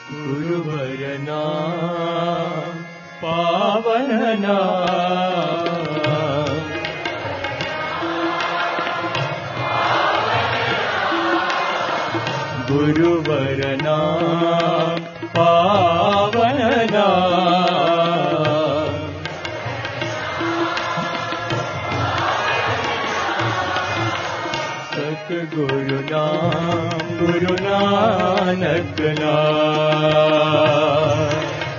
गुरुवर नाम पावन नाम, गुरुवर नाम पावन नाम, सतगुरु नाम गुरु नानक नाम,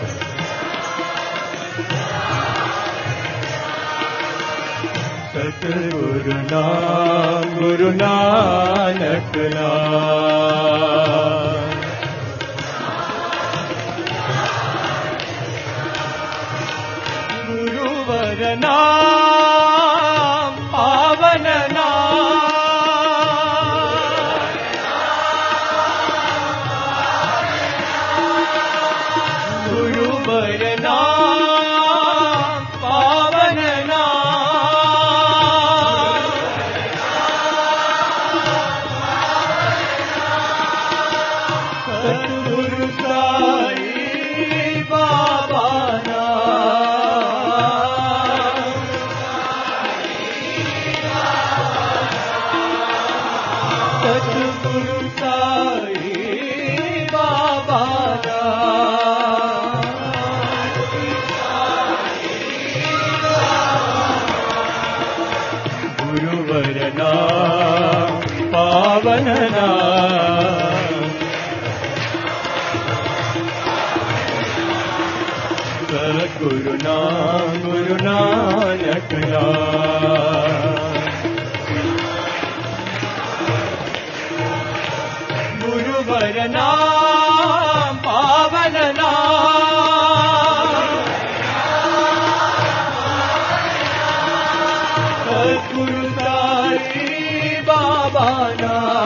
सतगुरु नाम गुरु नानक नाम, गुरुवर नाम पावन नाम, गुरुवर नाम पावन नाम, सतगुरु साई बाबा नाम, सतगुरु साई बाबा नाम, गुरुवर नाम पावन नाम, सतगुरु नाम गुरु नानक नाम, गुरुवर नाम पावन नाम, सतगुरु साई बाबा नाम,